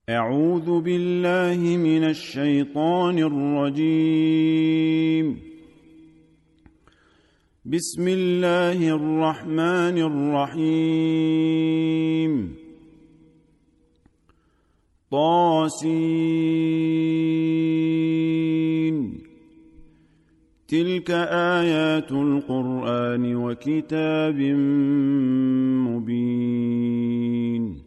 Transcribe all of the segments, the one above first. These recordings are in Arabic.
أعوذ بالله من الشيطان الرجيم. بسم الله الرحمن الرحيم. طاسين. تلك آيات القرآن وكتاب مبين.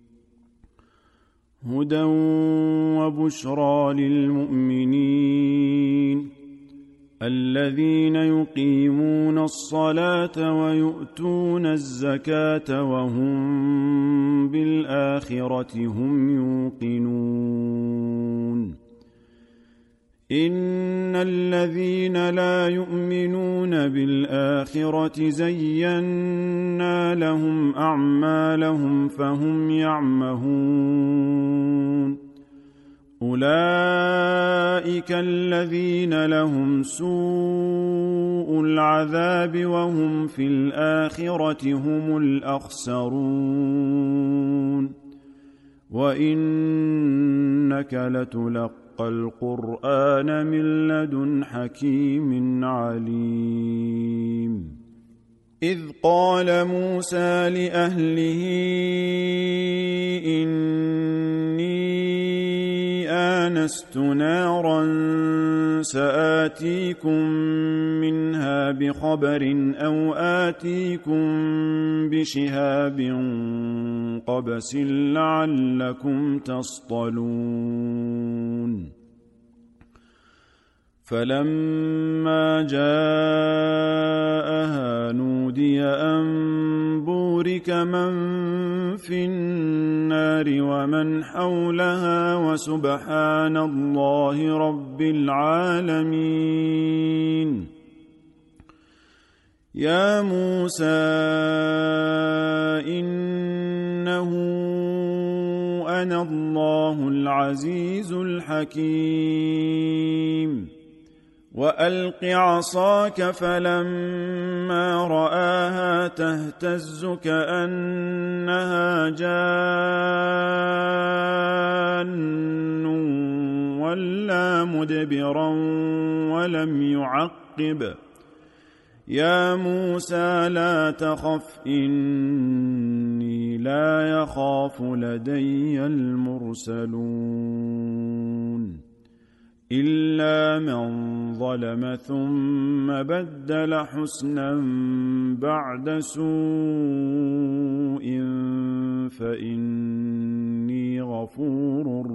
هدى وبشرى للمؤمنين الذين يقيمون الصلاة ويؤتون الزكاة وهم بالآخرة هم يوقنون. إن الذين لا يؤمنون بالآخرة زينا لهم أعمالهم فهم يعمهون. أولئك الذين لهم سوء العذاب وهم في الآخرة هم الأخسرون. وإنك لتلقى القرآن من لدن حكيم عليم. إذ قال موسى لأهله إني آنست نارا سآتيكم منها بخبر أو آتيكم بشهاب قبس لعلكم تصطلون. فلما جاءها نودي أن بورك من في النار ومن حولها وسبحان الله رب العالمين. يا موسى إنه أنا الله العزيز الحكيم. وألق عصاك فلما رآها تهتز كأنها جان ولا مدبرا ولم يعقب. يا موسى لا تخف إني لا يخاف لدي المرسلون. إلا من ظلم ثم بدل حسنا بعد سوء فإني غفور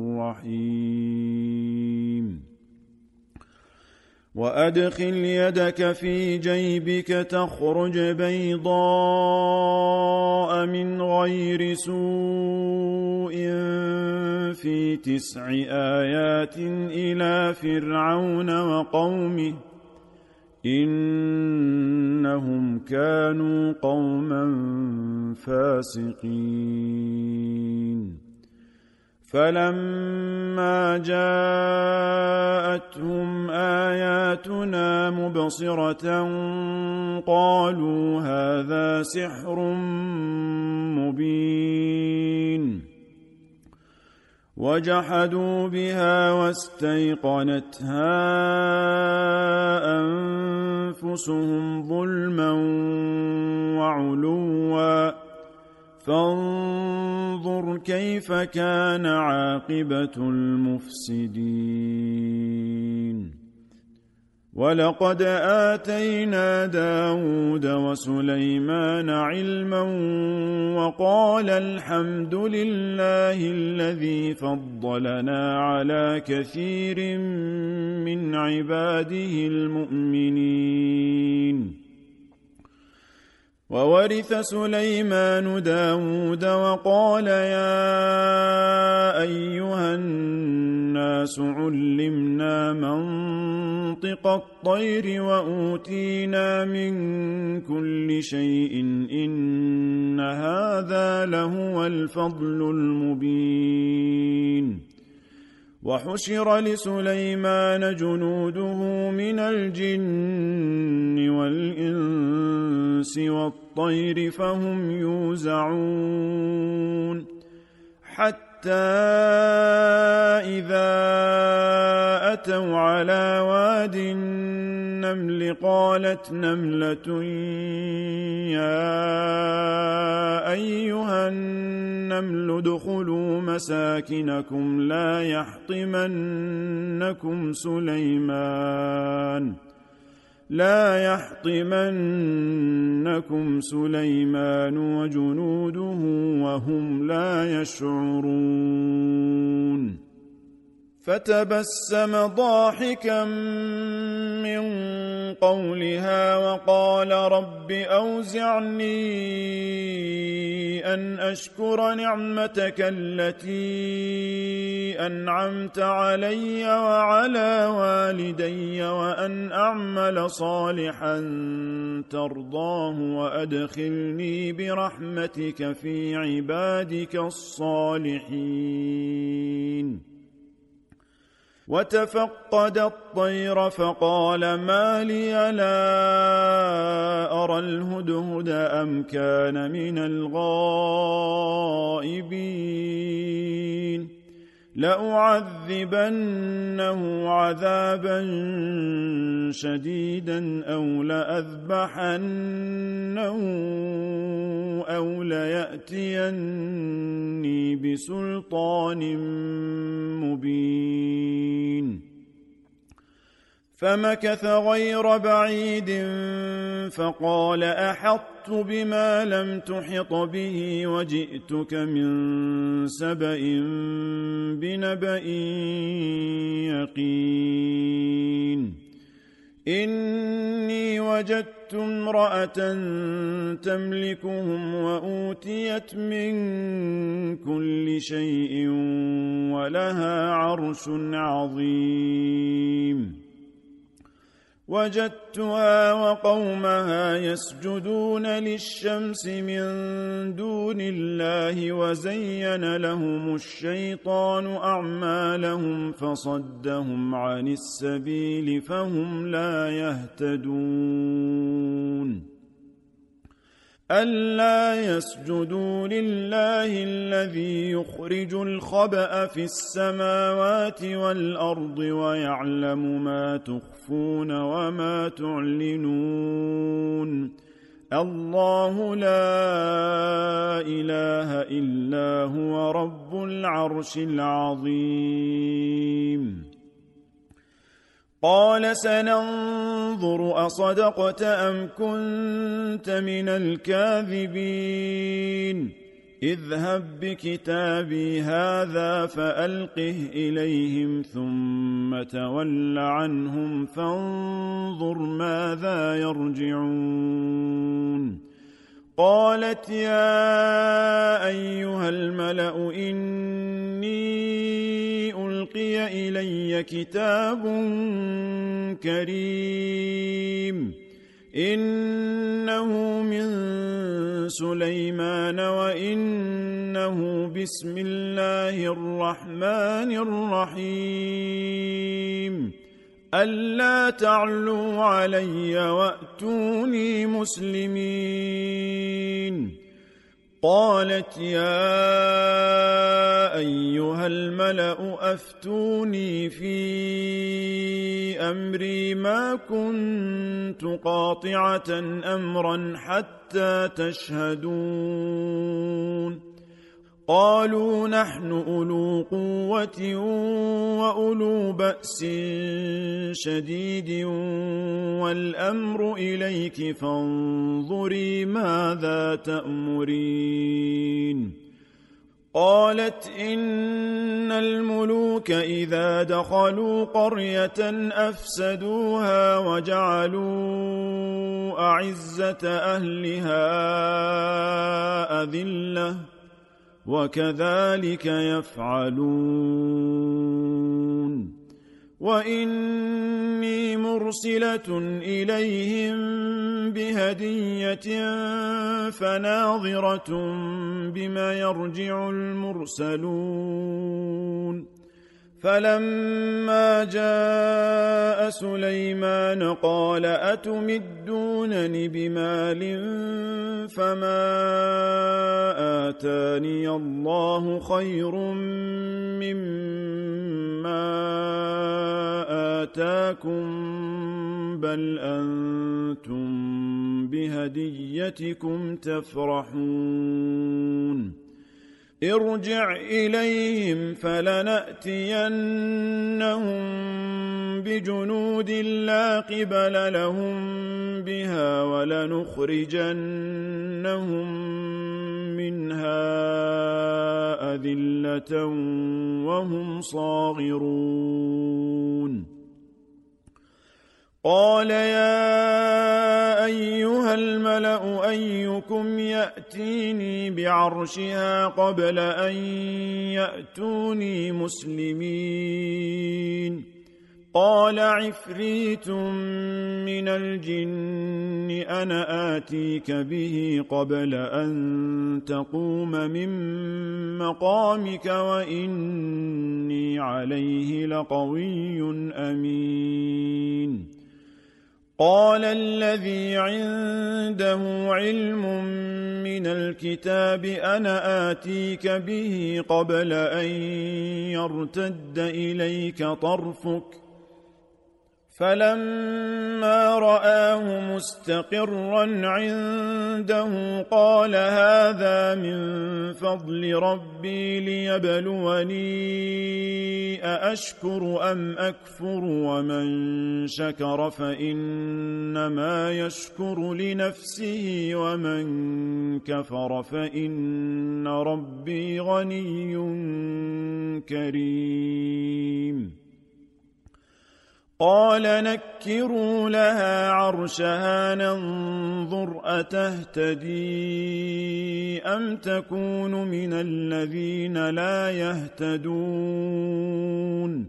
رحيم. وأدخل يدك في جيبك تخرج بيضاء من غير سوء في 9 آيات إلى فرعون وقومه إنهم كانوا قوما فاسقين. فلما جاءتهم آياتنا مبصرة قالوا هذا سحر مبين. وجحدوا بها واستيقنتها أنفسهم ظلما وعلوا فانظر كيف كان عاقبة المفسدين. ولقد آتينا داود وسليمان علما وقال الحمد لله الذي فضلنا على كثير من عباده المؤمنين. وورث سليمان داود وقال يا أيها الناس علمنا منطق الطير وأوتينا من كل شيء إن هذا لهو الفضل المبين. وحشر لسليمان جنوده من الجن والإنس والطير فهم يوزعون حتى إذا أتوا على واد النمل قالت نملة يا أيها النمل ادخلوا مساكنكم لا يحطمنكم سليمان وجنوده وهم لا يشعرون فتبسم ضاحكا من قولها وقال رب أوزعني أن أشكر نعمتك التي أنعمت علي وعلى والدي وأن أعمل صالحا ترضاه وأدخلني برحمتك في عبادك الصالحين. وتفقد الطير فقال ما لي لا أرى الهدهد أم كان من الغائبين لأعذبنه عذابا شديدا أو لأذبحنه أو ليأتيني بسلطان مبين. فمكث غير بعيد فقال أحطت بما لم تحط به وجئتك من سبأ بنبأ يقين. إني وجدت امرأة تملكهم وأوتيت من كل شيء ولها عرش عظيم. وجدتها وقومها يسجدون للشمس من دون الله وزين لهم الشيطان أعمالهم فصدهم عن السبيل فهم لا يهتدون. ألا يسجدوا لله الذي يخرج الخبأ في السماوات والأرض ويعلم ما تخفون وما تعلنون. الله لا إله إلا هو رب العرش العظيم. قال سننظر أصدقت أم كنت من الكاذبين. اذهب بكتابي هذا فألقه إليهم ثم تول عنهم فانظر ماذا يرجعون. قالت يا أيها الملأ إني ألقي إلي كتاب كريم إنه من سليمان وإنه بسم الله الرحمن الرحيم ألا تعلوا علي وأتوني مسلمين. قالت يا أيها الملأ أفتوني في أمري ما كنت قاطعة أمرا حتى تشهدون. قالوا نحن أولو قوة وأولو بأس شديد والأمر إليك فانظري ماذا تأمرين. قالت إن الملوك إذا دخلوا قرية أفسدوها وجعلوا أعزة أهلها أذلة وكذلك يفعلون. وإني مرسلة إليهم بهدية فناظرة بما يرجع المرسلون. فلما جاء سليمان قال أتمدونني بمال فما آتاني الله خير مما آتاكم بل أنتم بهديتكم تفرحون ارجع إليهم فلنأتينهم بجنود لا قبل لهم بها ولنخرجنهم منها أذلة وهم صاغرون قال يا أيها الملأ أيكم يأتيني بعرشها قبل أن يأتوني مسلمين قال عفريت من الجن أنا آتيك به قبل أن تقوم من مقامك وإني عليه لقوي أمين قال الذي عنده علم من الكتاب أنا آتيك به قبل أن يرتد إليك طرفك فلما رآه مستقرا عنده قال هذا من فضل ربي ليبلوني أأشكر أم أكفر ومن شكر فإنما يشكر لنفسه ومن كفر فإن ربي غني كريم قال نكروا لها عرشها ننظر أتهتدي أم تكون من الذين لا يهتدون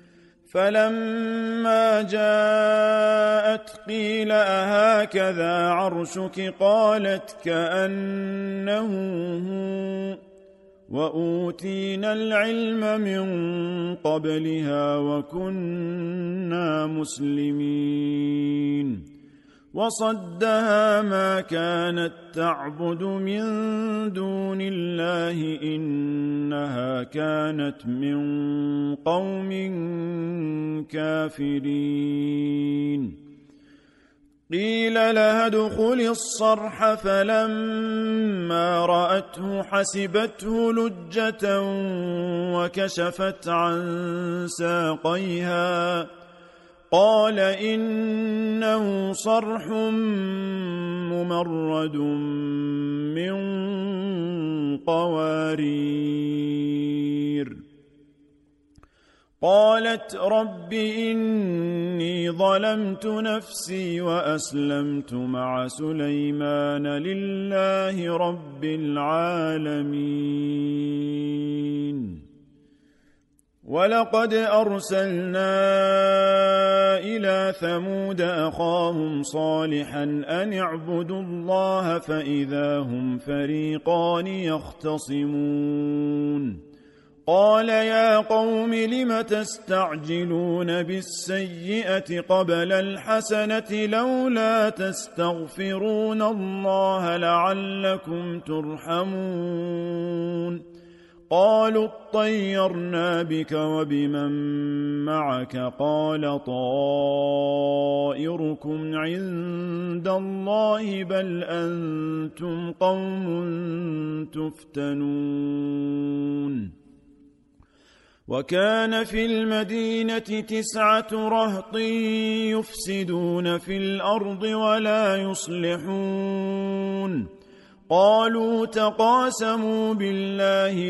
فلما جاءت قيل أهكذا عرشك قالت كأنه هو وأوتينا العلم من قبلها وكنا مسلمين وصدها ما كانت تعبد من دون الله إنها كانت من قوم كافرين قيل لها ادخل الصرح فلما رأته حسبته لجة وكشفت عن ساقيها قال إنه صرح ممرد من قوارير قالت رب إني ظلمت نفسي وأسلمت مع سليمان لله رب العالمين ولقد أرسلنا إلى ثمود أخاهم صالحا أن اعبدوا الله فإذا هم فريقان يختصمون قال يا قوم لم تستعجلون بالسيئة قبل الحسنة لولا تستغفرون الله لعلكم ترحمون قالوا اطيرنا بك وبمن معك قال طائركم عند الله بل أنتم قوم تفتنون وكان في المدينة 9 رهط يفسدون في الأرض ولا يصلحون قالوا تقاسموا بالله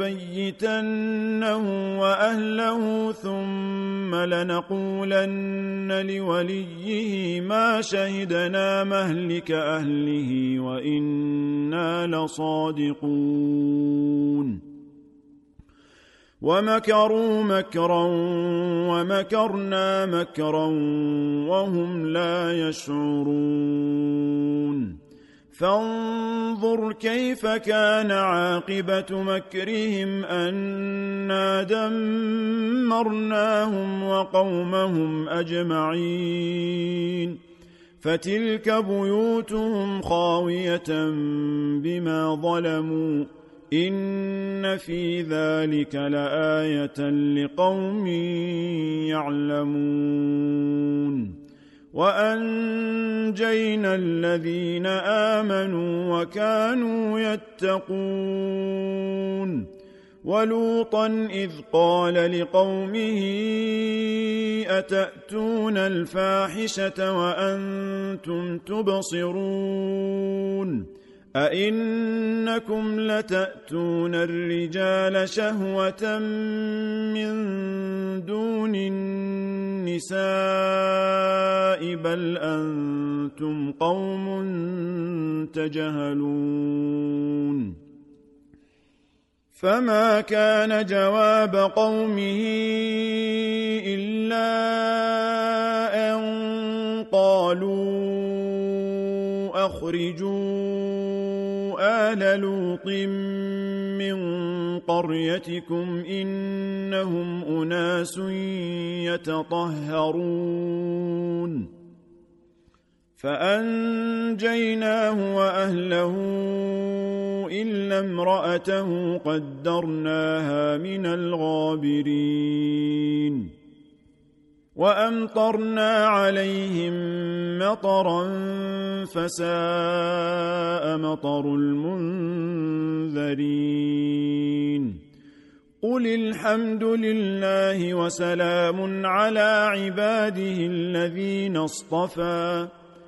لنبيتنه وأهله ثم لنقولن لوليه ما شهدنا مهلك أهله وإنا لصادقون ومكروا مكرا ومكرنا مكرا وهم لا يشعرون فانظر كيف كان عاقبة مكرهم أنا دمرناهم وقومهم أجمعين فتلك بيوتهم خاوية بما ظلموا إن في ذلك لآية لقوم يعلمون وأنجينا الذين آمنوا وكانوا يتقون ولوطا إذ قال لقومه أتأتون الفاحشة وأنتم تبصرون أئنكم لتأتون الرجال شهوة من دون النساء بل أنتم قوم تجهلون فما كان جواب قومه إلا أن قالوا أخرجوا آل لوط من قريتكم إنهم أناس يتطهرون فأنجيناه وأهله إلا امرأته قدرناها من الغابرين وأمطرنا عليهم مطرا فساء مطر المنذرين قل الحمد لله وسلام على عباده الذين اصطفى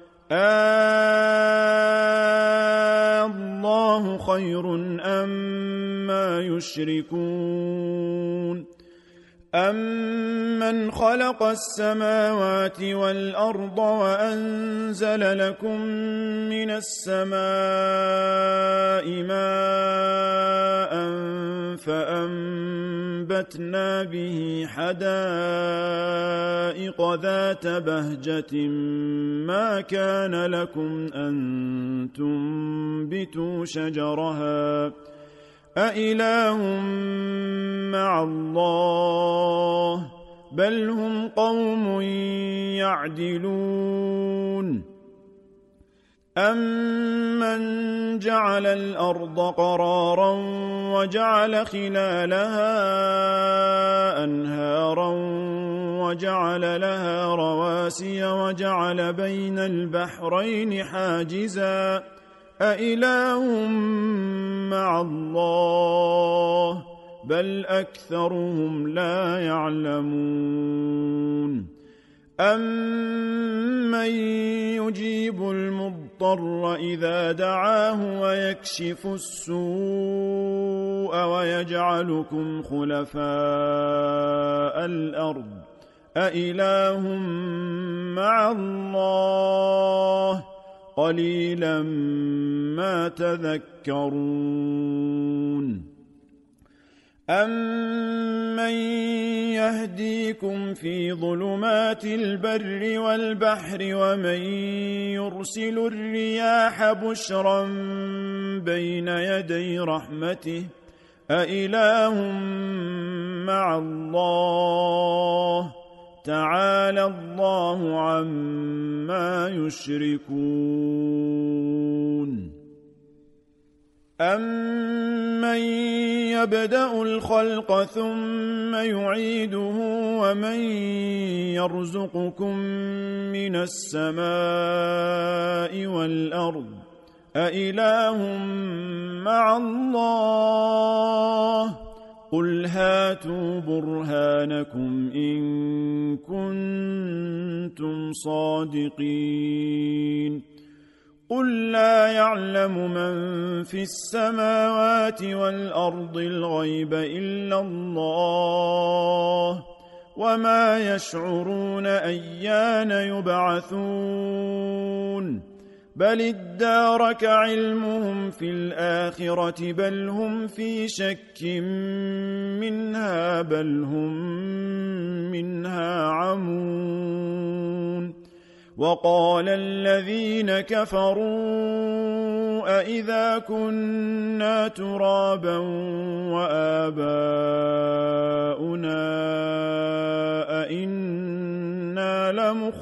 الله خير أما يشركون أمن خلق السماوات والأرض وأنزل لكم من السماء ماء فأنبتنا به حدائق ذات بهجة ما كان لكم أن تنبتوا شجرها أإله مع الله بل هم قوم يعدلون أمن جعل الأرض قرارا وجعل خلالها أنهارا وجعل لها رواسي وجعل بين البحرين حاجزا أإله مع الله بل أكثرهم لا يعلمون أمن يجيب المضطر إذا دعاه ويكشف السوء ويجعلكم خلفاء الأرض أإله مع الله قليلا ما تذكرون أمن يهديكم في ظلمات البر والبحر ومن يرسل الرياح بشرا بين يدي رحمته أإله مع الله تعالى الله عما يشركون أمن يبدأ الخلق ثم يعيده ومن يرزقكم من السماء والأرض أإله مع الله قل هاتوا برهانكم إن كنتم صادقين قل لا يعلم من في السماوات والأرض الغيب إلا الله وما يشعرون أيان يبعثون بل ادارك علمهم في الآخرة بل هم في شك منها بل هم منها عمون وقال الذين كفروا أإذا كنا ترابا وآباؤنا أإنا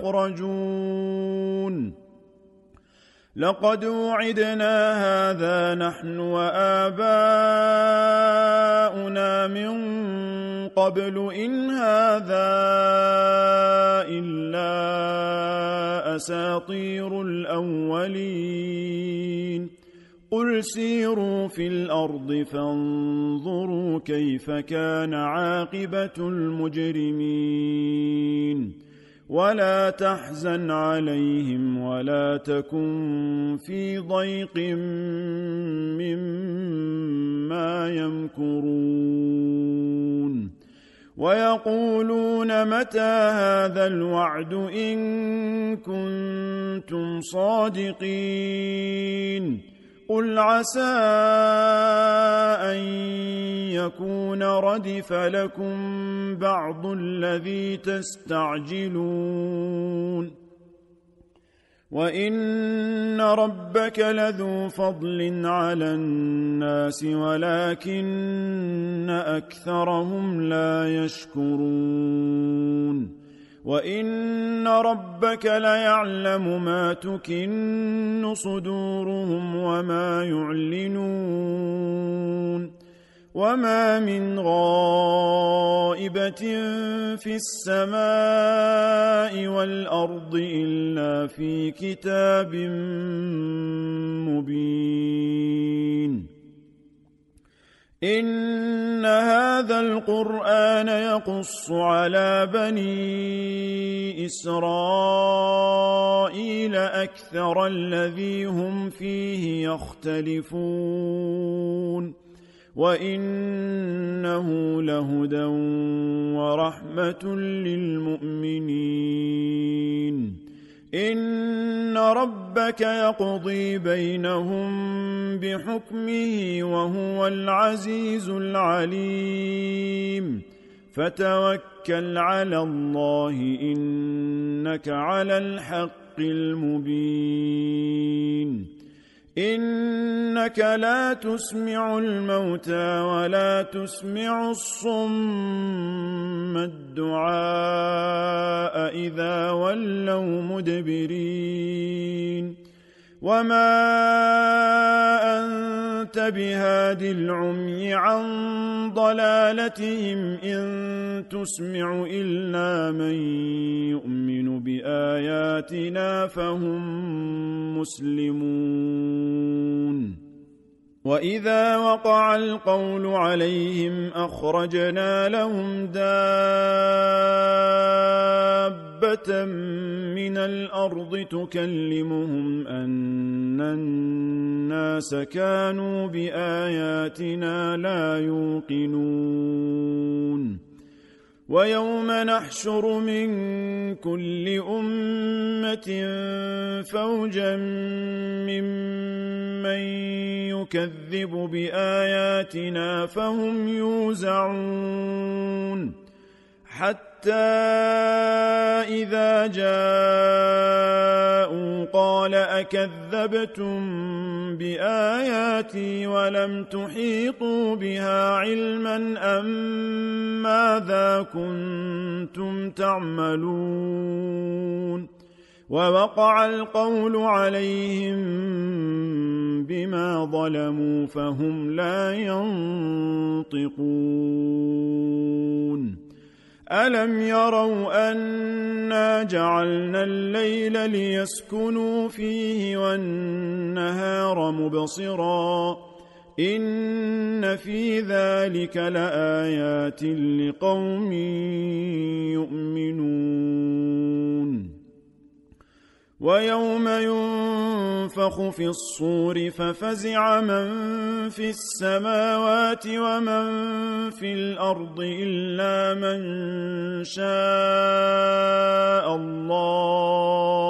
لمخرجون لقد وعدنا هذا نحن وآباؤنا من قبل إن هذا إلا أساطير الأولين قل سيروا في الأرض فانظروا كيف كان عاقبة المجرمين ولا تحزن عليهم ولا تكن في ضيق مما يمكرون ويقولون متى هذا الوعد إن كنتم صادقين قل عسى أن يكون ردف لكم بعض الذي تستعجلون وإن ربك لذو فضل على الناس ولكن أكثرهم لا يشكرون وإن ربك ليعلم ما تكن صدورهم وما يعلنون وما من غائبة في السماء والأرض إلا في كتاب مبين إن هذا القرآن يقص على بني إسرائيل أكثر الذي هم فيه يختلفون وإنه لهدى ورحمة للمؤمنين إن ربك يقضي بينهم بحكمه وهو العزيز العليم فتوكل على الله إنك على الحق المبين إنك لا تسمع الموتى ولا تسمع الصم الدعاء إذا ولوا مدبرين وما أنت بهاد العمي عن ضلالتهم إن تسمع إلا من يؤمن بآياتنا فهم مسلمون وإذا وقع القول عليهم أخرجنا لهم دابة من الأرض تكلمهم أن الناس كانوا بآياتنا لا يوقنون ويوم نحشر من كل أمة فوجا ممن يكذب بآياتنا فهم يوزعون حتى إذا جاءوا قال أكذبتم بآياتي ولم تحيطوا بها علما أم ماذا كنتم تعملون ووقع القول عليهم بما ظلموا فهم لا ينطقون ألم يروا أنا جعلنا الليل ليسكنوا فيه والنهار مبصرا إن في ذلك لآيات لقوم يؤمنون ويوم ينفخ في الصور ففزع من في السماوات ومن في الأرض إلا من شاء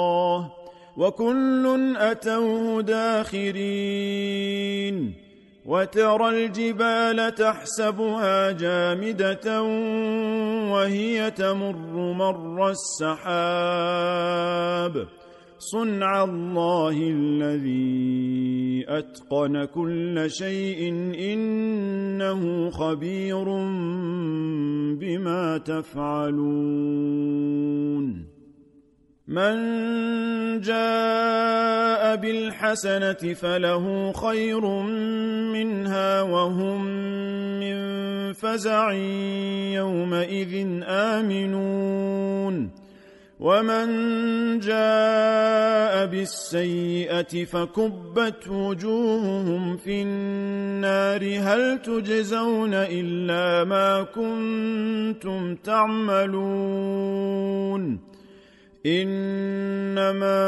الله وكل أتوه داخرين وترى الجبال تحسبها جامدة وهي تمر مر السحاب صنع الله الذي أتقن كل شيء إنه خبير بما تفعلون من جاء بالحسنة فله خير منها وهم من فزع يومئذ آمنون ومن جاء بالسيئة فكبت وجوههم في النار هل تجزون إلا ما كنتم تعملون إنما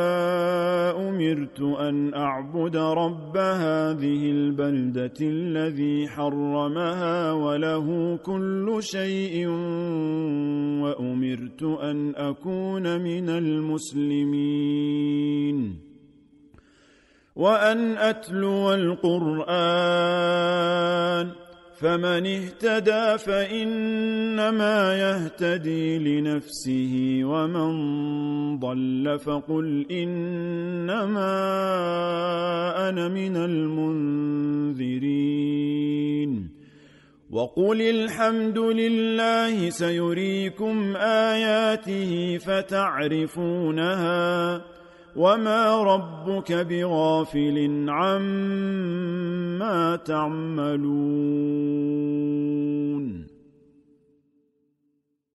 أمرت أن أعبد رب هذه البلدة الذي حرمها وله كل شيء وأمرت أن أكون من المسلمين وأن أتلو القرآن فمن اهتدى فإنما يهتدي لنفسه ومن ضل فقل إنما أنا من المنذرين وقل الحمد لله سيريكم آياته فتعرفونها وما ربك بغافل عما تعملون